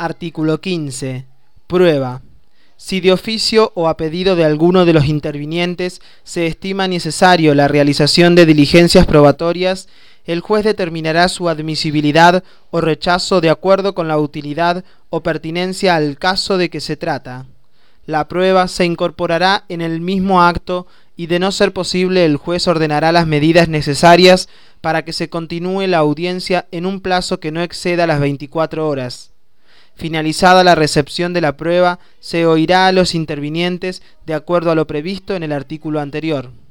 Artículo 15. Prueba. Si de oficio o a pedido de alguno de los intervinientes se estima necesario la realización de diligencias probatorias, el juez determinará su admisibilidad o rechazo de acuerdo con la utilidad o pertinencia al caso de que se trata. La prueba se incorporará en el mismo acto y, de no ser posible, el juez ordenará las medidas necesarias para que se continúe la audiencia en un plazo que no exceda las 24 horas. Finalizada la recepción de la prueba, se oirá a los intervinientes de acuerdo a lo previsto en el artículo anterior.